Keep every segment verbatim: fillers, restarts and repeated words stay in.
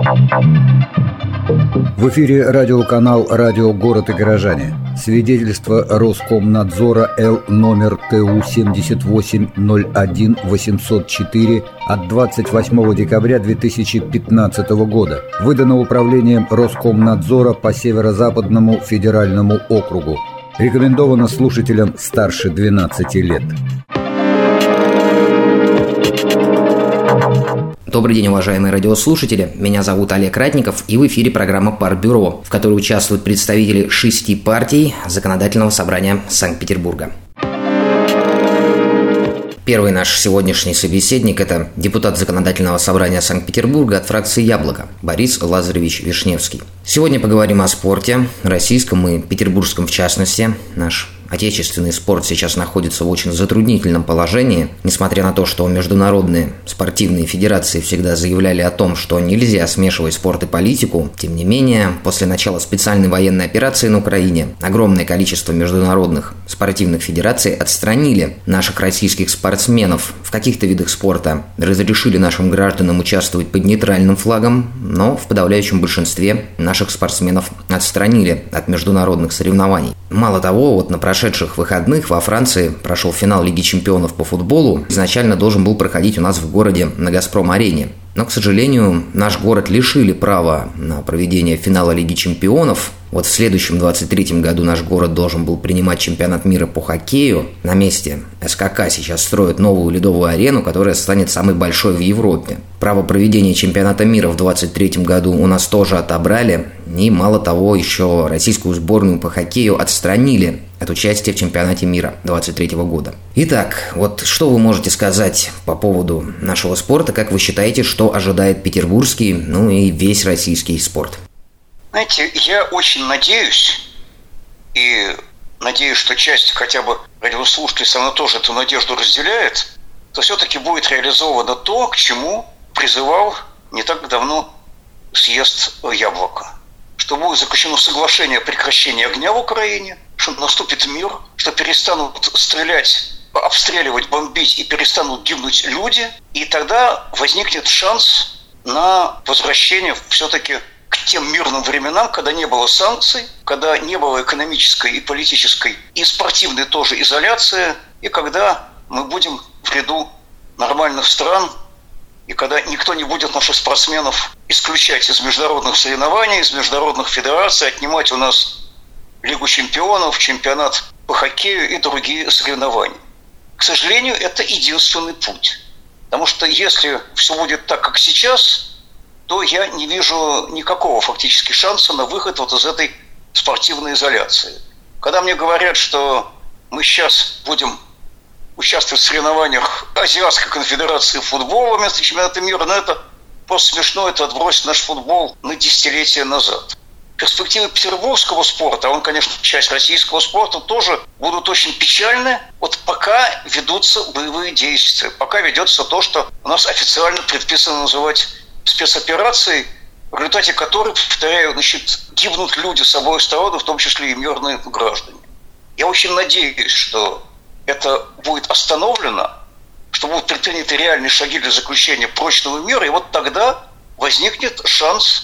В эфире радиоканал «Радио Город и горожане». Свидетельство Роскомнадзора Л номер Т У семьдесят восемь ноль один восемьсот четыре от двадцать восьмого декабря две тысячи пятнадцатого года. Выдано Управлением Роскомнадзора по Северо-Западному федеральному округу. Рекомендовано слушателям старше двенадцати лет. Добрый день, уважаемые радиослушатели. Меня зовут Олег Ратников, и в эфире программа «Партбюро», в которой участвуют представители шести партий Законодательного собрания Санкт-Петербурга. Первый наш сегодняшний собеседник – это депутат Законодательного собрания Санкт-Петербурга от фракции «Яблоко» Борис Лазаревич Вишневский. Сегодня поговорим о спорте, российском и петербургском в частности. Наш отечественный спорт сейчас находится в очень затруднительном положении, несмотря на то, что международные спортивные федерации всегда заявляли о том, что нельзя смешивать спорт и политику. Тем не менее, после начала специальной военной операции на Украине огромное количество международных спортивных федераций отстранили наших российских спортсменов. В каких-то видах спорта разрешили нашим гражданам участвовать под нейтральным флагом, но в подавляющем большинстве наших спортсменов отстранили от международных соревнований. Мало того, вот на прошедших выходных во Франции прошел финал Лиги чемпионов по футболу. Изначально должен был проходить у нас в городе на «Газпром-арене». Но, к сожалению, наш город лишили права на проведение финала Лиги чемпионов. Вот в следующем двадцать третьем году наш город должен был принимать чемпионат мира по хоккею. На месте эс ка ка сейчас строят новую ледовую арену, которая станет самой большой в Европе. Право проведения чемпионата мира в двадцать третьем году у нас тоже отобрали. И мало того, еще российскую сборную по хоккею отстранили от участия в чемпионате мира двадцать третьего года. Итак, вот что вы можете сказать по поводу нашего спорта? Как вы считаете, что ожидает петербургский, ну и весь российский спорт? Знаете, я очень надеюсь, и надеюсь, что часть хотя бы радиослушателей со мной тоже эту надежду разделяет, то все-таки будет реализовано то, к чему призывал не так давно съезд «Яблоко». Что будет заключено соглашение о прекращении огня в Украине, что наступит мир, что перестанут стрелять, обстреливать, бомбить и перестанут гибнуть люди, и тогда возникнет шанс на возвращение все-таки к тем мирным временам, когда не было санкций, когда не было экономической и политической, и спортивной тоже изоляции, и когда мы будем в ряду нормальных стран, и когда никто не будет наших спортсменов исключать из международных соревнований, из международных федераций, отнимать у нас Лигу чемпионов, чемпионат по хоккею и другие соревнования. К сожалению, это единственный путь. Потому что если все будет так, как сейчас, то я не вижу никакого фактически шанса на выход вот из этой спортивной изоляции. Когда мне говорят, что мы сейчас будем участвовать в соревнованиях Азиатской конфедерации футбола вместо чемпионата мира, но это просто смешно, это отбросит наш футбол на десятилетия назад. Перспективы петербургского спорта, а он, конечно, часть российского спорта, тоже будут очень печальны, вот пока ведутся боевые действия, пока ведется то, что у нас официально предписано называть спецоперацией, в результате которой, повторяю, значит, гибнут люди с обоих сторон, в том числе и мирные граждане. Я очень надеюсь, что это будет остановлено, что будут предприняты реальные шаги для заключения прочного мира, и вот тогда возникнет шанс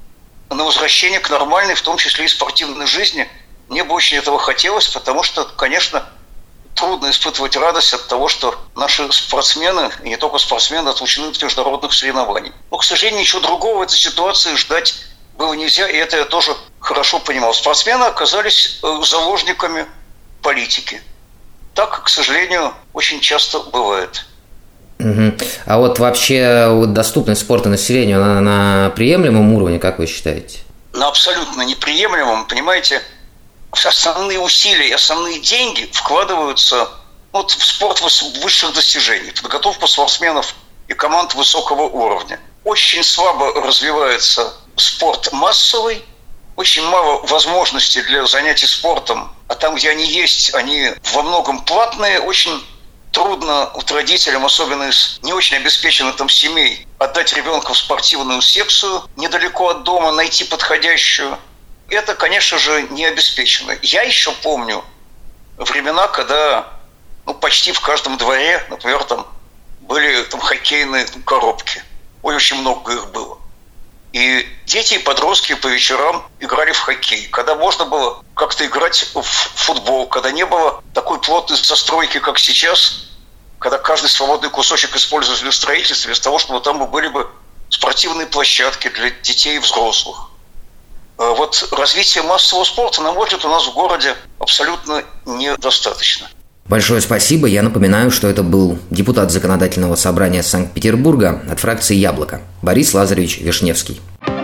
на возвращение к нормальной, в том числе и спортивной жизни. Мне бы очень этого хотелось, потому что, конечно, трудно испытывать радость от того, что наши спортсмены, и не только спортсмены, отлучены от международных соревнований. Но, к сожалению, ничего другого в этой ситуации ждать было нельзя, и это я тоже хорошо понимал. Спортсмены оказались заложниками политики. Так, к сожалению, очень часто бывает. Угу. А вот вообще вот доступность спорта населению, она на приемлемом уровне, как вы считаете? На абсолютно неприемлемом, понимаете, основные усилия и основные деньги вкладываются вот, в спорт высших достижений, подготовку спортсменов и команд высокого уровня. Очень слабо развивается спорт массовый, очень мало возможностей для занятий спортом, а там, где они есть, они во многом платные, очень трудно вот родителям, особенно из не очень обеспеченных там семей, отдать ребенка в спортивную секцию недалеко от дома, найти подходящую. Это, конечно же, не обеспечено. Я еще помню времена, когда ну, почти в каждом дворе, например, там были там, хоккейные там, коробки. Ой, очень много их было. И дети и подростки по вечерам играли в хоккей. Когда можно было как-то играть в футбол, когда не было такой плотной застройки, как сейчас, когда каждый свободный кусочек использовали в строительстве, вместо того, чтобы там были бы спортивные площадки для детей и взрослых. Вот развитие массового спорта, на мой взгляд, у нас в городе абсолютно недостаточно. Большое спасибо. Я напоминаю, что это был депутат Законодательного собрания Санкт-Петербурга от фракции «Яблоко» Борис Лазаревич Вишневский.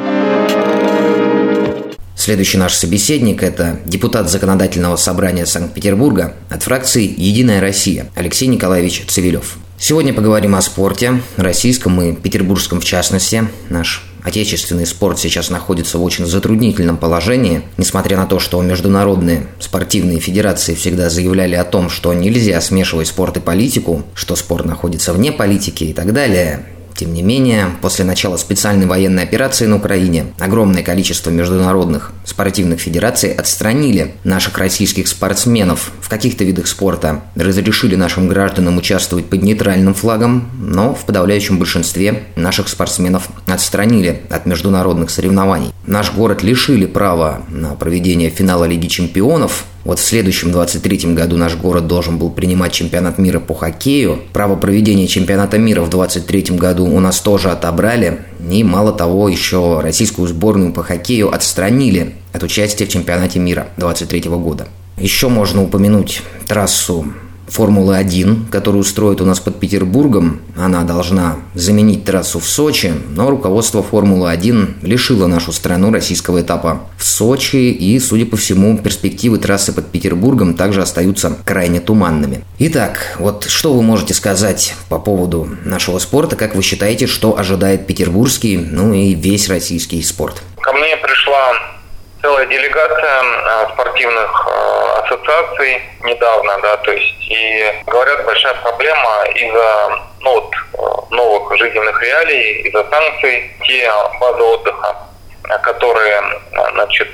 Следующий наш собеседник – это депутат Законодательного собрания Санкт-Петербурга от фракции «Единая Россия» Алексей Николаевич Цивилев. Сегодня поговорим о спорте, российском и петербургском в частности. Наш отечественный спорт сейчас находится в очень затруднительном положении, несмотря на то, что международные спортивные федерации всегда заявляли о том, что нельзя смешивать спорт и политику, что спорт находится вне политики и так далее. Тем не менее, после начала специальной военной операции на Украине огромное количество международных спортивных федераций отстранили наших российских спортсменов в каких-то видах спорта, разрешили нашим гражданам участвовать под нейтральным флагом, но в подавляющем большинстве наших спортсменов отстранили от международных соревнований. Наш город лишили права на проведение финала Лиги чемпионов. Вот в следующем двадцать третьем году наш город должен был принимать чемпионат мира по хоккею. Право проведения чемпионата мира в двадцать третьем году у нас тоже отобрали. И мало того, еще российскую сборную по хоккею отстранили от участия в чемпионате мира двадцать третьего года. Еще можно упомянуть трассу Формулы один, которую строят у нас под Петербургом. Она должна заменить трассу в Сочи, но руководство Формулы один лишило нашу страну российского этапа в Сочи, и, судя по всему, перспективы трассы под Петербургом также остаются крайне туманными. Итак, вот что вы можете сказать по поводу нашего спорта? Как вы считаете, что ожидает петербургский, ну и весь российский спорт? Ко мне пришла целая делегация спортивных ассоциаций недавно, да, то есть, и говорят, большая проблема из-за ну, вот, новых жизненных реалий, из-за санкций, те базы отдыха, которые, значит,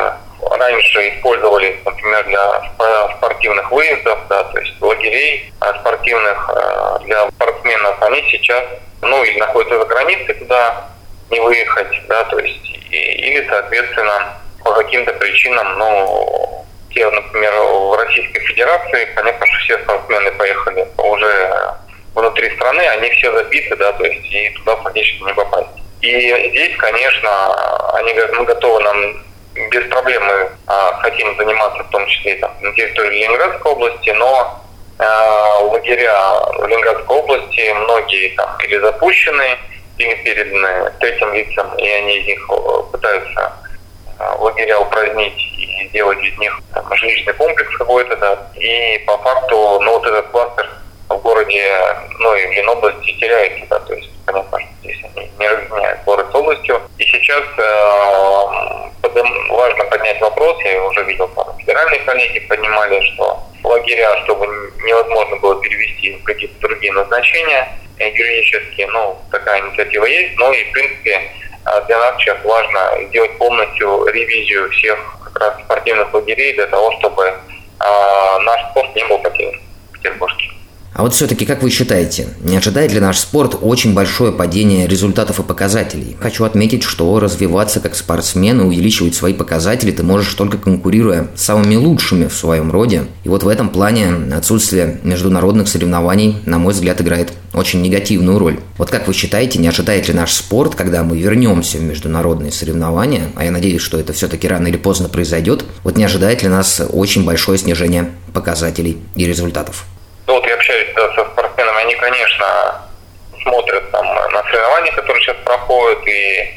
раньше использовались, например, для спортивных выездов, да, то есть лагерей спортивных для спортсменов, они сейчас, ну, или находятся за границей, куда не выехать, да, то есть, и, или, соответственно, по каким-то причинам, ну, те, например, в Российской Федерации, понятно, что все спортсмены поехали уже внутри страны, они все забиты, да, то есть и туда фактически не попасть. И здесь, конечно, они говорят, мы готовы, нам без проблем мы а, хотим заниматься, в том числе там, на территории Ленинградской области, но а, лагеря в Ленинградской области многие там или запущены, или переданы третьим лицам, и они из них пытаются лагеря упразднить и сделать из них там, жилищный комплекс какой-то, да, и по факту, ну, вот этот кластер в городе, ну, и в Ленобласти теряется, да, то есть, понятно, что здесь они не разъединяют город с областью. И сейчас э, подым, важно поднять вопрос, я уже видел, там, федеральные коллеги поднимали, что лагеря, чтобы невозможно было перевести в какие-то другие назначения юридические, ну, такая инициатива есть, но и, в принципе, для нас сейчас важно сделать полностью ревизию всех как раз спортивных лагерей для того, чтобы э, наш спорт не был потерян в Петербурге. А вот все-таки, как вы считаете, не ожидает ли наш спорт очень большое падение результатов и показателей? Хочу отметить, что развиваться как спортсмен и увеличивать свои показатели ты можешь только конкурируя с самыми лучшими в своем роде. И вот в этом плане отсутствие международных соревнований, на мой взгляд, играет очень негативную роль. Вот как вы считаете, не ожидает ли наш спорт, когда мы вернемся в международные соревнования, а я надеюсь, что это все-таки рано или поздно произойдет, вот не ожидает ли нас очень большое снижение показателей и результатов? Ну, вот я общаюсь да, со спортсменами, они, конечно, смотрят там на соревнования, которые сейчас проходят, и,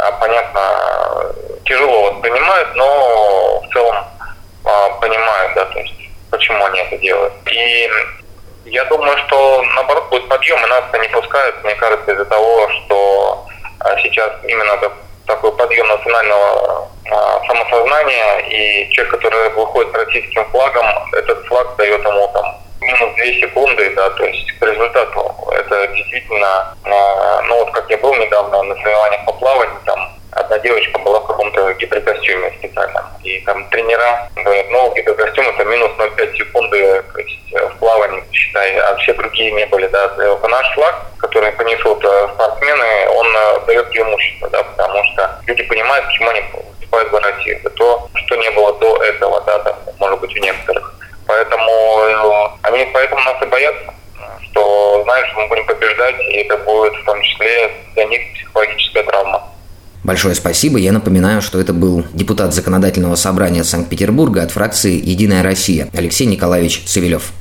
понятно, тяжело воспринимают, но в целом понимают, да, то есть, почему они это делают. И я думаю, что, наоборот, будет подъем, и нас не пускают, мне кажется, из-за того, что сейчас именно такой подъем национального самосознания, и человек, который выходит с российским флагом, этот флаг дает ему там минус две секунды, да, то есть к результату. Это действительно, ну вот как я был недавно на соревнованиях по плаванию, там одна девочка была в каком-то гидрокостюме специальном, и там тренера говорят, ну гидрокостюм это минус ноль целых пять секунды, то есть флаг плавание, считай, а все другие не были, да, то наш флаг, который понесут спортсмены, он дает преимущество, да, потому что люди понимают, почему они выступают за Россию. Это то, что не было до этого, да, там, может быть, у некоторых. Поэтому они поэтому нас и боятся, что знают, что мы будем побеждать, и это будет в том числе для них психологическая травма. Большое спасибо. Я напоминаю, что это был депутат Законодательного собрания Санкт-Петербурга от фракции «Единая Россия» Алексей Николаевич Цивилев.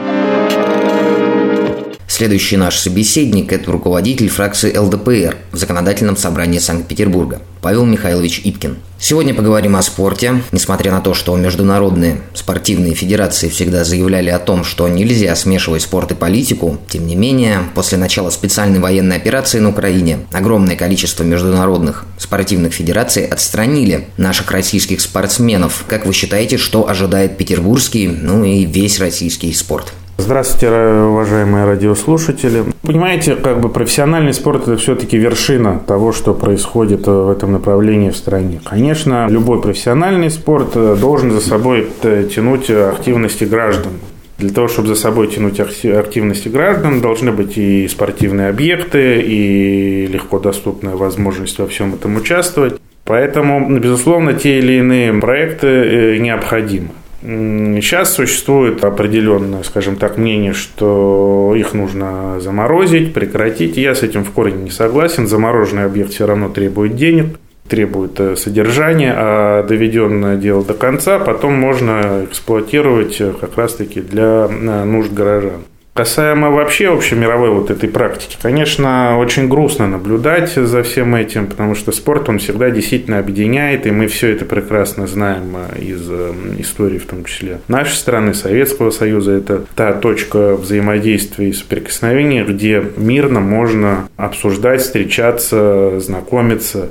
Следующий наш собеседник – это руководитель фракции эл дэ пэ эр в Законодательном собрании Санкт-Петербурга Павел Михайлович Ипкин. Сегодня поговорим о спорте. Несмотря на то, что международные спортивные федерации всегда заявляли о том, что нельзя смешивать спорт и политику, тем не менее, после начала специальной военной операции на Украине огромное количество международных спортивных федераций отстранили наших российских спортсменов. Как вы считаете, что ожидает петербургский, ну и весь российский спорт? Здравствуйте, уважаемые радиослушатели. Понимаете, как бы профессиональный спорт – это все-таки вершина того, что происходит в этом направлении в стране. Конечно, любой профессиональный спорт должен за собой тянуть активности граждан. Для того, чтобы за собой тянуть активности граждан, должны быть и спортивные объекты, и легко доступная возможность во всем этом участвовать. Поэтому, безусловно, те или иные проекты необходимы. Сейчас существует определенное, скажем так, мнение, что их нужно заморозить, прекратить. Я с этим в корне не согласен. Замороженный объект все равно требует денег, требует содержания, а доведенное дело до конца потом можно эксплуатировать как раз-таки для нужд горожан. Касаемо вообще общемировой вот этой практики, конечно, очень грустно наблюдать за всем этим, потому что спорт, он всегда действительно объединяет, и мы все это прекрасно знаем из истории, в том числе нашей страны, Советского Союза. Это та точка взаимодействия и соприкосновения, где мирно можно обсуждать, встречаться, знакомиться.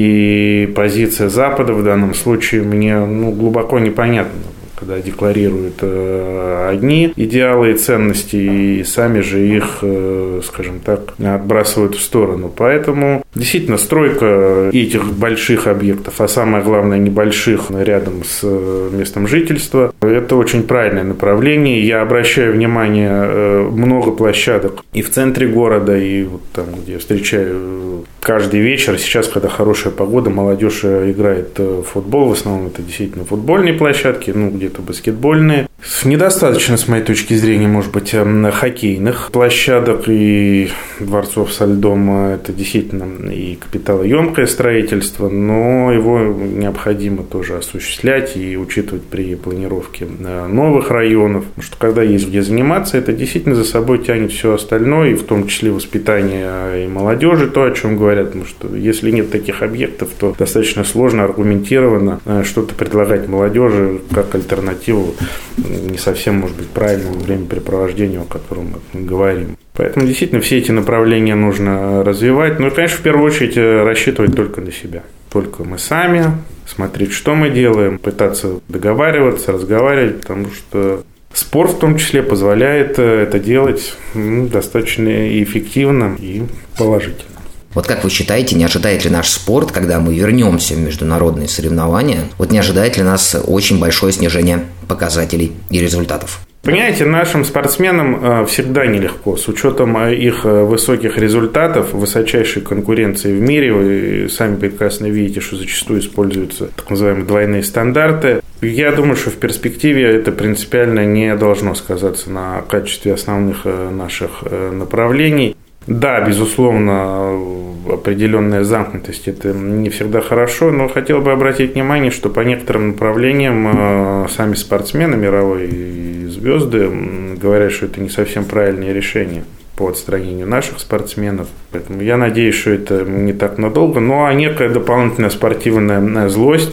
И позиция Запада в данном случае мне ну, глубоко непонятна, когда декларируют одни идеалы и ценности, и сами же их, скажем так, отбрасывают в сторону. Поэтому действительно стройка этих больших объектов, а самое главное небольших, рядом с местом жительства, это очень правильное направление. Я обращаю внимание, много площадок и в центре города, и вот там, где я встречаю каждый вечер. Сейчас, когда хорошая погода, молодежь играет в футбол, в основном это действительно футбольные площадки, ну, где-то баскетбольные. Недостаточно, с моей точки зрения, может быть, хоккейных площадок и дворцов со льдом. Это действительно и капиталоемкое строительство, но его необходимо тоже осуществлять и учитывать при планировке новых районов. Потому что когда есть где заниматься, это действительно за собой тянет все остальное, и в том числе воспитание и молодежи, то, о чем говорят. Потому что если нет таких объектов, то достаточно сложно аргументированно что-то предлагать молодежи как альтернативу не совсем, может быть, правильному времяпрепровождению, о котором мы говорим. Поэтому действительно все эти направления нужно развивать. Ну и, конечно, в первую очередь рассчитывать только на себя. Только мы сами, смотреть, что мы делаем, пытаться договариваться, разговаривать, потому что спорт в том числе позволяет это делать ну, достаточно эффективно и положительно. Вот как вы считаете, не ожидает ли наш спорт, когда мы вернемся в международные соревнования, вот не ожидает ли нас очень большое снижение показателей и результатов? Понимаете, нашим спортсменам всегда нелегко. С учетом их высоких результатов, высочайшей конкуренции в мире, вы сами прекрасно видите, что зачастую используются так называемые двойные стандарты. Я думаю, что в перспективе это принципиально не должно сказаться на качестве основных наших направлений. Да, безусловно, определенная замкнутость – это не всегда хорошо, но хотел бы обратить внимание, что по некоторым направлениям сами спортсмены мировые звезды говорят, что это не совсем правильное решение по отстранению наших спортсменов. Поэтому я надеюсь, что это не так надолго. Ну, а некая дополнительная спортивная злость,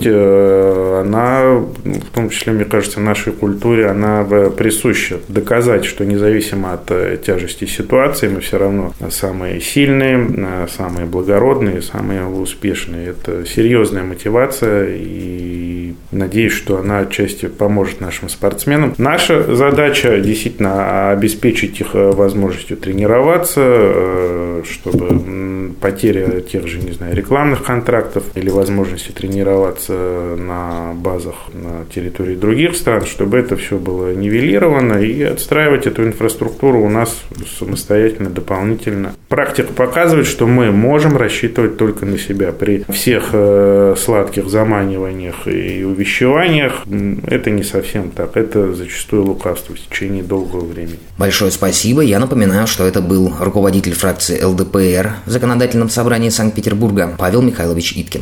она, в том числе, мне кажется, в нашей культуре, она присуща. Доказать, что независимо от тяжести ситуации, мы все равно самые сильные, самые благородные, самые успешные. Это серьезная мотивация, и и надеюсь, что она отчасти поможет нашим спортсменам. Наша задача действительно обеспечить их возможностью тренироваться, чтобы потеря тех же, не знаю, рекламных контрактов или возможности тренироваться на базах на территории других стран, чтобы это все было нивелировано и отстраивать эту инфраструктуру у нас самостоятельно, дополнительно. Практика показывает, что мы можем рассчитывать только на себя. При всех э, сладких заманиваниях и увещеваниях это не совсем так. Это зачастую лукавство в течение долгого времени. Большое спасибо. Я напоминаю, что это был руководитель фракции эл дэ пэ эр в Законодательном собрании Санкт-Петербурга Павел Михайлович Иткин.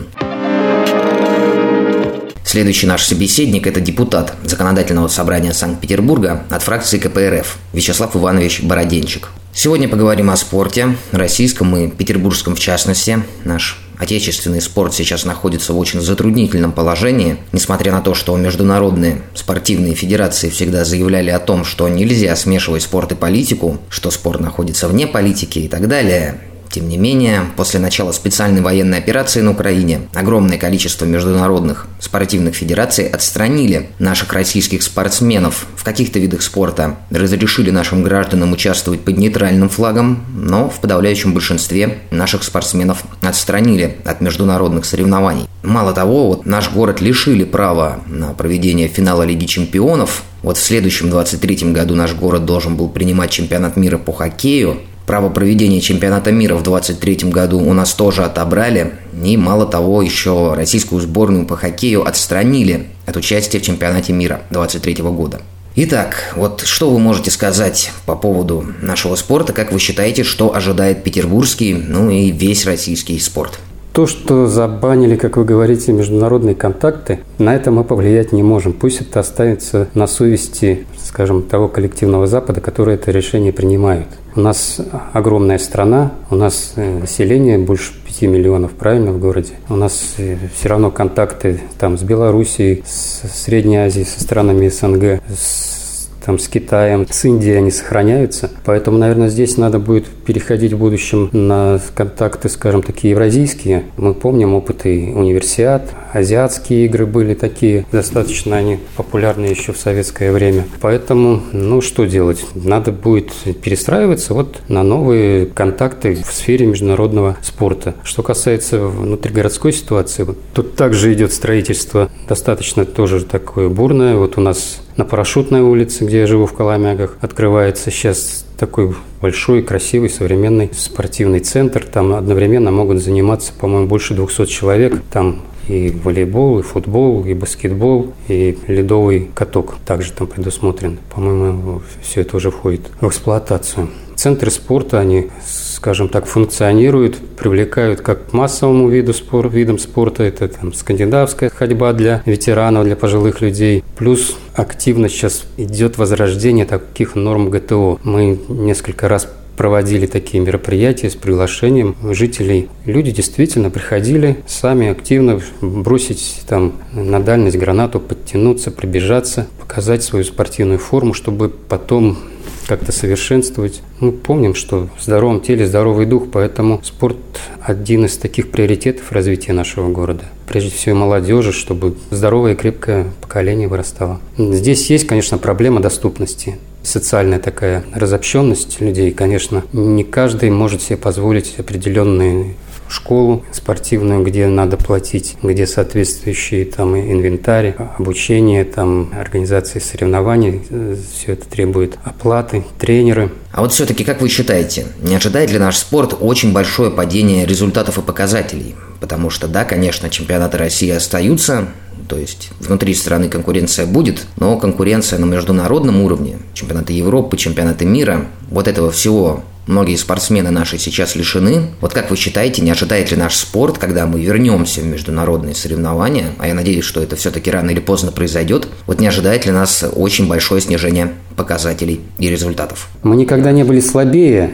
Следующий наш собеседник – это депутат Законодательного собрания Санкт-Петербурга от фракции ка пэ эр эф Вячеслав Иванович Бороденчик. Сегодня поговорим о спорте, российском и петербургском в частности. Наш отечественный спорт сейчас находится в очень затруднительном положении, несмотря на то, что международные спортивные федерации всегда заявляли о том, что нельзя смешивать спорт и политику, что спорт находится вне политики и так далее. Тем не менее, после начала специальной военной операции на Украине огромное количество международных спортивных федераций отстранили наших российских спортсменов в каких-то видах спорта, разрешили нашим гражданам участвовать под нейтральным флагом, но в подавляющем большинстве наших спортсменов отстранили от международных соревнований. Мало того, вот наш город лишили права на проведение финала Лиги чемпионов. Вот в следующем двадцать третьем году наш город должен был принимать чемпионат мира по хоккею. Право проведения чемпионата мира в двадцать третьем году у нас тоже отобрали. И мало того, еще российскую сборную по хоккею отстранили от участия в чемпионате мира двадцать третьего года. Итак, вот что вы можете сказать по поводу нашего спорта? Как вы считаете, что ожидает петербургский, ну и весь российский спорт? То, что забанили, как вы говорите, международные контакты, на это мы повлиять не можем. Пусть это останется на совести, скажем, того коллективного Запада, который это решение принимает. У нас огромная страна, у нас население больше пяти миллионов, правильно, в городе. У нас все равно контакты там с Белоруссией, с Средней Азией, со странами эс эн гэ, с Там, с Китаем, с Индией они сохраняются. Поэтому, наверное, здесь надо будет переходить в будущем на контакты, скажем, такие евразийские. Мы помним опыты универсиад, азиатские игры были такие, достаточно они популярны еще в советское время. Поэтому, ну, что делать? Надо будет перестраиваться вот на новые контакты в сфере международного спорта. Что касается внутригородской ситуации, вот тут также идет строительство достаточно тоже такое бурное. Вот у нас на Парашютной улице, где я живу в Коломягах, открывается сейчас такой большой, красивый, современный спортивный центр. Там одновременно могут заниматься, по-моему, больше двухсот человек. Там и волейбол, и футбол, и баскетбол, и ледовый каток также там предусмотрен. По-моему, все это уже входит в эксплуатацию. Центры спорта, они, скажем так, функционируют, привлекают как к массовому виду спор, видам спорта, это там скандинавская ходьба для ветеранов, для пожилых людей. Плюс активно сейчас идет возрождение таких норм гэ тэ о. Мы несколько раз проводили такие мероприятия с приглашением жителей. Люди действительно приходили сами активно бросить там на дальность гранату, подтянуться, пробежаться, показать свою спортивную форму, чтобы потом как-то совершенствовать. Мы помним, что в здоровом теле здоровый дух, поэтому спорт – один из таких приоритетов развития нашего города. Прежде всего молодежи, чтобы здоровое и крепкое поколение вырастало. Здесь есть, конечно, проблема доступности. Социальная такая разобщенность людей, конечно, не каждый может себе позволить определенные школу спортивную, где надо платить, где соответствующие там инвентарь, обучение, там организации соревнований, все это требует оплаты, тренеры. А вот все-таки, как вы считаете, не ожидает ли наш спорт очень большое падение результатов и показателей? Потому что, да, конечно, чемпионаты России остаются, то есть внутри страны конкуренция будет, но конкуренция на международном уровне, чемпионаты Европы, чемпионаты мира, вот этого всего многие спортсмены наши сейчас лишены. Вот как вы считаете, не ожидает ли наш спорт, когда мы вернемся в международные соревнования, а я надеюсь, что это все-таки рано или поздно произойдет, вот не ожидает ли нас очень большое снижение показателей и результатов? Мы никогда не были слабее,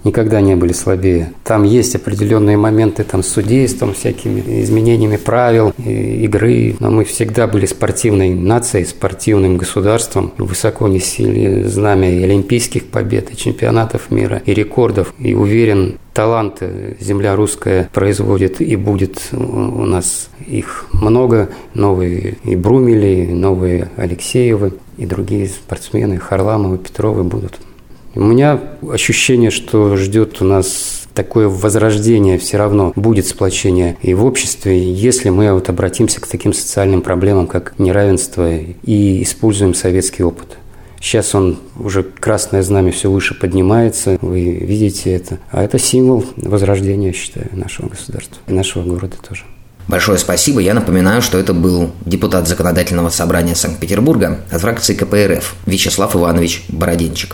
никогда не были слабее. Там есть определенные моменты там, с судейством, всякими изменениями правил игры, но мы всегда были спортивной нацией, спортивным государством, высоко несли знамя и олимпийских побед, и чемпионатов мира, и рекордов, и уверен, талант земля русская производит, и будет у нас их много, новые и Брумели, и новые Алексеевы, и другие спортсмены, Харламовы, Петровы будут. У меня ощущение, что ждет у нас такое возрождение, все равно будет сплочение и в обществе, если мы вот обратимся к таким социальным проблемам, как неравенство, и используем советский опыт. Сейчас он уже красное знамя все выше поднимается, вы видите это. А это символ возрождения, я считаю, нашего государства и нашего города тоже. Большое спасибо. Я напоминаю, что это был депутат Законодательного собрания Санкт-Петербурга от фракции ка пэ эр эф Вячеслав Иванович Бороденчик.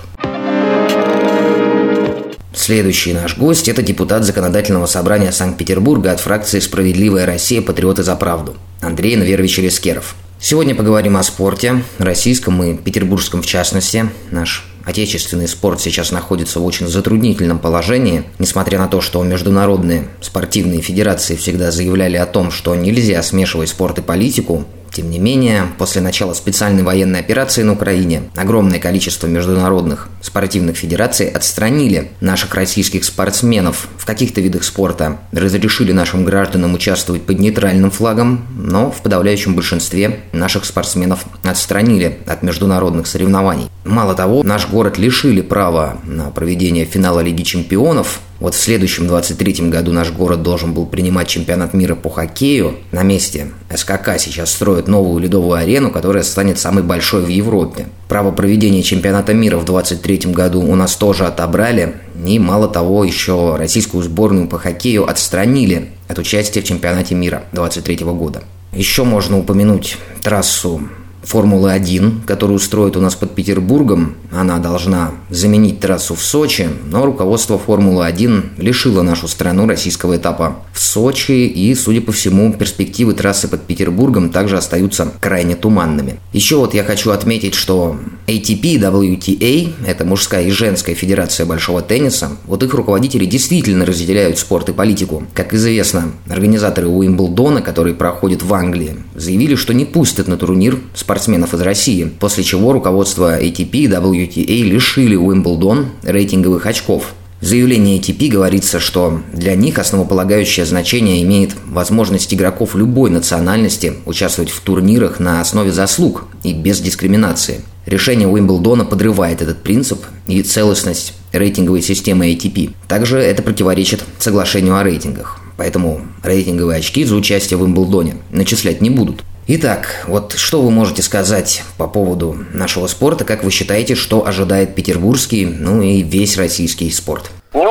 Следующий наш гость – это депутат Законодательного собрания Санкт-Петербурга от фракции «Справедливая Россия. Патриоты за правду» Андрей Энверович Элискеров. Сегодня поговорим о спорте, российском и петербургском в частности. Наш отечественный спорт сейчас находится в очень затруднительном положении, несмотря на то, что международные спортивные федерации всегда заявляли о том, что нельзя смешивать спорт и политику. Тем не менее, после начала специальной военной операции на Украине огромное количество международных спортивных федераций отстранили наших российских спортсменов в каких-то видах спорта, разрешили нашим гражданам участвовать под нейтральным флагом, но в подавляющем большинстве наших спортсменов отстранили от международных соревнований. Мало того, наш город лишили права на проведение финала Лиги чемпионов. Вот в следующем двадцать третьем году наш город должен был принимать чемпионат мира по хоккею. На месте эс ка ка сейчас строят новую ледовую арену, которая станет самой большой в Европе. Право проведения чемпионата мира в двадцать третьем году у нас тоже отобрали. И мало того, еще российскую сборную по хоккею отстранили от участия в чемпионате мира двадцать третьего года. Еще можно упомянуть трассу Формулы один, которую строят у нас под Петербургом. Она должна заменить трассу в Сочи, но руководство Формулы один лишило нашу страну российского этапа в Сочи, и, судя по всему, перспективы трассы под Петербургом также остаются крайне туманными. Еще вот я хочу отметить, что эй ти пи, дабл ю ти эй, это мужская и женская федерация большого тенниса, вот их руководители действительно разделяют спорт и политику. Как известно, организаторы Уимблдона, который проходит в Англии, заявили, что не пустят на турнир спортсменов спортсменов из России, после чего руководство эй ти пи и дабл ю ти эй лишили Уимблдон рейтинговых очков. В заявлении эй ти пи говорится, что для них основополагающее значение имеет возможность игроков любой национальности участвовать в турнирах на основе заслуг и без дискриминации. Решение Уимблдона подрывает этот принцип и целостность рейтинговой системы эй ти пи. Также это противоречит соглашению о рейтингах, поэтому рейтинговые очки за участие в Уимблдоне начислять не будут. Итак, вот что вы можете сказать по поводу нашего спорта? Как вы считаете, что ожидает петербургский, ну и весь российский спорт?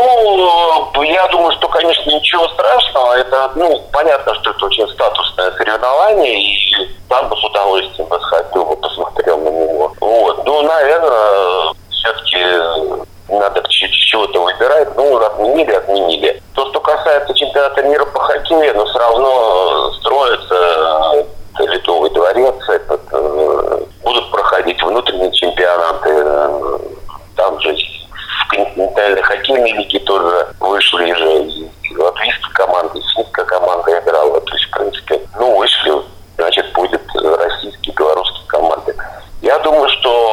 Ну, я думаю, что, конечно, ничего страшного. Это, ну, понятно, что это очень статусное соревнование, и сам бы с удовольствием бы сходил, бы посмотрел на него. Вот. Ну, наверное, все-таки надо чего-то выбирать. Ну, отменили, отменили. То, что касается чемпионата мира по хоккею, но все равно строится Ледовый дворец, этот, э, будут проходить внутренние чемпионаты. Э, там же в континентальной хоккейной лиге тоже вышли же и латвийская команда, и финская команда играла. То есть, в принципе, ну, вышли, значит, будет российские, белорусские команды. Я думаю,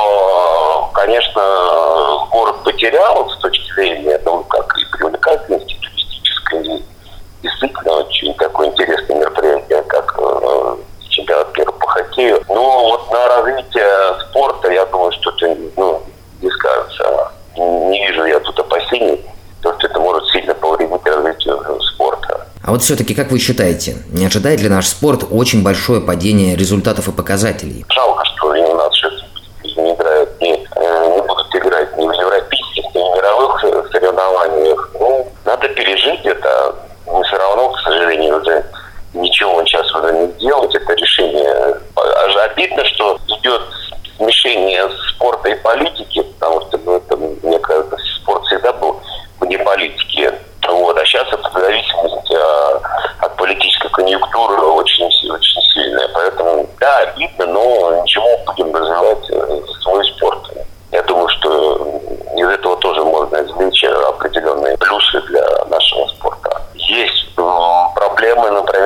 что, конечно, город потерял с точки зрения, ну, как и привлекательности туристической, действительно очень такое интересное мероприятие, как э, чемпионат мира по хоккею. Но вот на развитие спорта, я думаю, что это, ну, не скажется. Не вижу я тут опасений, потому что это может сильно повредить развитию спорта. А вот все-таки, как вы считаете, не ожидает ли наш спорт очень большое падение результатов и показателей? Жалко, что у нас не играют, не, не будут играть ни в европейских, ни в мировых соревнованиях. Ну, надо пережить это. Мы все равно, к сожалению, уже ничего он сейчас уже не делать, это решение. Аж обидно, что идет смешение спорта и политики, потому что, ну, это, мне кажется, спорт всегда был вне политики. Вот. А сейчас это зависимость а, от политической конъюнктуры очень, очень сильная. Поэтому, да, обидно, но ничего, будем развивать свой спорт. Я думаю, что из этого тоже можно извлечь определенные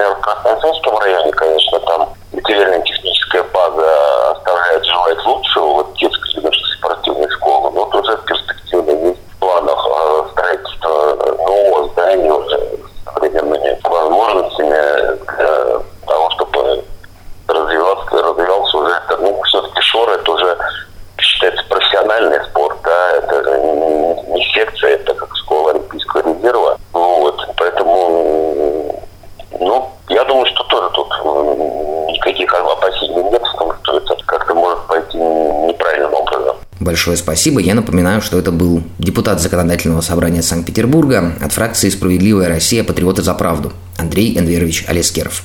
например, в Красносельском районе, конечно, там материально-техническая база оставляет желать лучшего, вот детско-юношеские спортивные школы, но тоже перспективно есть в планах строительства нового здания уже с современными возможностями для того, чтобы развиваться, развивался уже это, ну, все-таки шор, это уже считается профессиональный спорт, да, это не, не секция, это как школа Олимпийского резерва, вот, поэтому, ну, я думаю, что тоже тут никаких опасений нет, потому что это как-то может пойти неправильным образом. Большое спасибо. Я напоминаю, что это был депутат Законодательного собрания Санкт-Петербурга от фракции «Справедливая Россия. Патриоты за правду» Андрей Энверович Алескеров.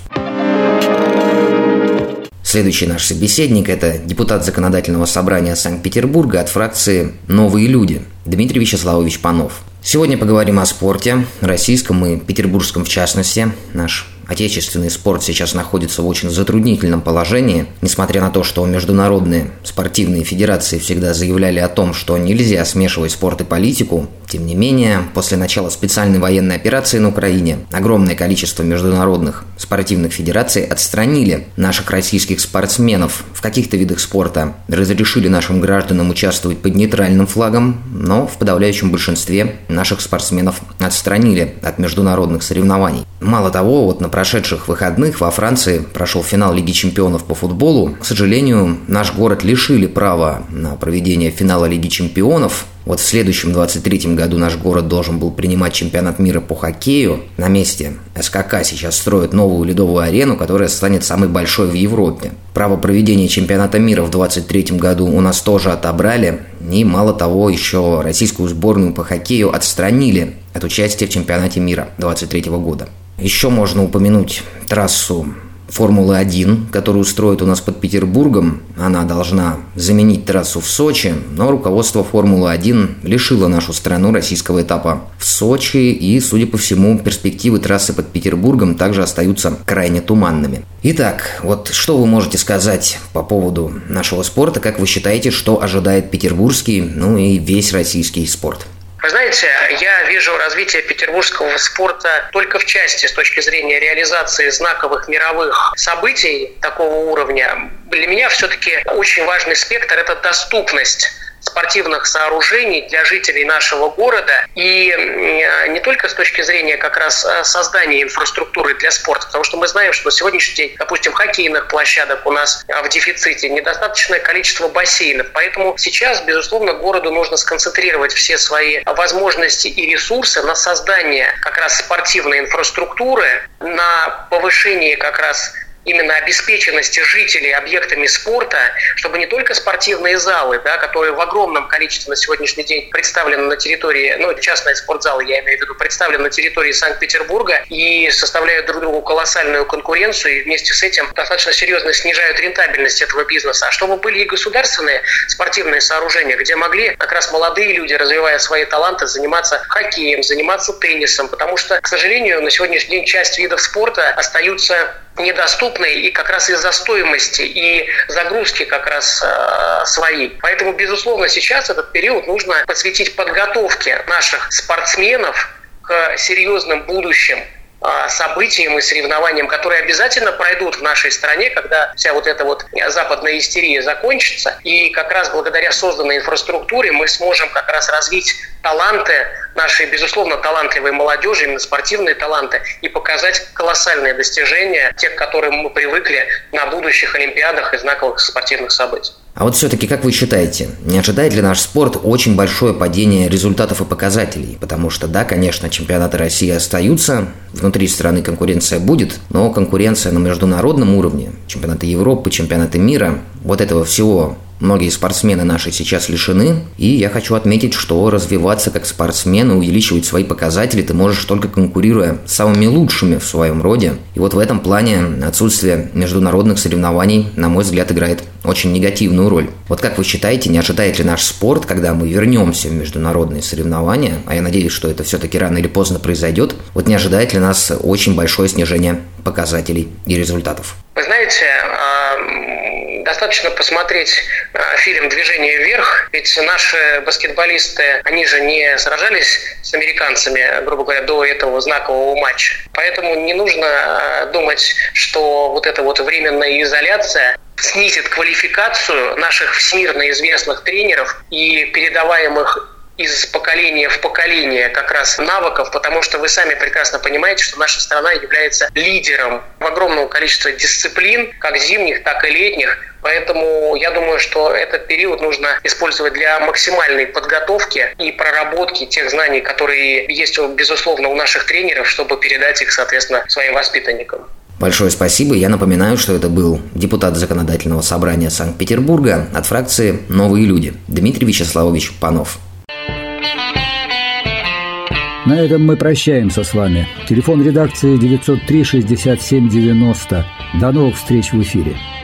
Следующий наш собеседник – это депутат Законодательного собрания Санкт-Петербурга от фракции «Новые люди» Дмитрий Вячеславович Панов. Сегодня поговорим о спорте, российском и петербургском в частности. Наш отечественный спорт сейчас находится в очень затруднительном положении, несмотря на то, что международные спортивные федерации всегда заявляли о том, что нельзя смешивать спорт и политику. Тем не менее, после начала специальной военной операции на Украине огромное количество международных спортивных федераций отстранили наших российских спортсменов в каких-то видах спорта, разрешили нашим гражданам участвовать под нейтральным флагом, но в подавляющем большинстве наших спортсменов отстранили от международных соревнований. Мало того, вот на прошедших выходных во Франции прошел финал Лиги чемпионов по футболу. К сожалению, наш город лишили права на проведение финала Лиги чемпионов. Вот в следующем двадцать третьем году наш город должен был принимать чемпионат мира по хоккею. На месте СКК сейчас строят новую ледовую арену, которая станет самой большой в Европе. Право проведения чемпионата мира в двадцать третьем году у нас тоже отобрали. И мало того, еще российскую сборную по хоккею отстранили от участия в чемпионате мира двадцать третьего года. Еще можно упомянуть трассу Формулы один, которую строят у нас под Петербургом. Она должна заменить трассу в Сочи, но руководство Формулы один лишило нашу страну российского этапа в Сочи, и, судя по всему, перспективы трассы под Петербургом также остаются крайне туманными. Итак, вот что вы можете сказать по поводу нашего спорта? Как вы считаете, что ожидает петербургский, ну и весь российский спорт? Вы знаете, я вижу развитие петербургского спорта только в части с точки зрения реализации знаковых мировых событий такого уровня. Для меня все-таки очень важный спектр – это доступность спортивных сооружений для жителей нашего города, и не только с точки зрения как раз создания инфраструктуры для спорта, потому что мы знаем, что на сегодняшний день, допустим, хоккейных площадок у нас в дефиците, недостаточное количество бассейнов, поэтому сейчас, безусловно, городу нужно сконцентрировать все свои возможности и ресурсы на создание как раз спортивной инфраструктуры, на повышение как раз именно обеспеченности жителей объектами спорта, чтобы не только спортивные залы, да, которые в огромном количестве на сегодняшний день представлены на территории, ну, частные спортзалы, я имею в виду, представлены на территории Санкт-Петербурга и составляют друг другу колоссальную конкуренцию, и вместе с этим достаточно серьезно снижают рентабельность этого бизнеса. А чтобы были и государственные спортивные сооружения, где могли как раз молодые люди, развивая свои таланты, заниматься хоккеем, заниматься теннисом, потому что, к сожалению, на сегодняшний день часть видов спорта остаются недоступны и как раз из-за стоимости и загрузки как раз э, своей. Поэтому, безусловно, сейчас этот период нужно посвятить подготовке наших спортсменов к серьезным будущим событиям и соревнованиям, которые обязательно пройдут в нашей стране, когда вся вот эта вот западная истерия закончится. И как раз благодаря созданной инфраструктуре мы сможем как раз развить таланты нашей, безусловно, талантливой молодежи, именно спортивные таланты, и показать колоссальные достижения, тех, к которым мы привыкли на будущих олимпиадах и знаковых спортивных событиях. А вот все-таки, как вы считаете, не ожидает ли наш спорт очень большое падение результатов и показателей? Потому что, да, конечно, чемпионаты России остаются, внутри страны конкуренция будет, но конкуренция на международном уровне, чемпионаты Европы, чемпионаты мира, вот этого всего многие спортсмены наши сейчас лишены, и я хочу отметить, что развиваться как спортсмен и увеличивать свои показатели ты можешь только конкурируя с самыми лучшими в своем роде. И вот в этом плане отсутствие международных соревнований, на мой взгляд, играет очень негативную роль. Вот как вы считаете, не ожидает ли наш спорт, когда мы вернемся в международные соревнования, а я надеюсь, что это все-таки рано или поздно произойдет, вот не ожидает ли нас очень большое снижение показателей и результатов? Вы знаете, достаточно посмотреть фильм «Движение вверх», ведь наши баскетболисты, они же не сражались с американцами, грубо говоря, до этого знакового матча. Поэтому не нужно думать, что вот эта вот временная изоляция снизит квалификацию наших всемирно известных тренеров и передаваемых из поколения в поколение как раз навыков, потому что вы сами прекрасно понимаете, что наша страна является лидером в огромном количестве дисциплин, как зимних, так и летних. Поэтому я думаю, что этот период нужно использовать для максимальной подготовки и проработки тех знаний, которые есть, безусловно, у наших тренеров, чтобы передать их, соответственно, своим воспитанникам. Большое спасибо. Я напоминаю, что это был депутат Законодательного собрания Санкт-Петербурга от фракции «Новые люди» Дмитрий Вячеславович Панов. На этом мы прощаемся с вами. Телефон редакции девятьсот три шестьдесят семь девяносто. До новых встреч в эфире.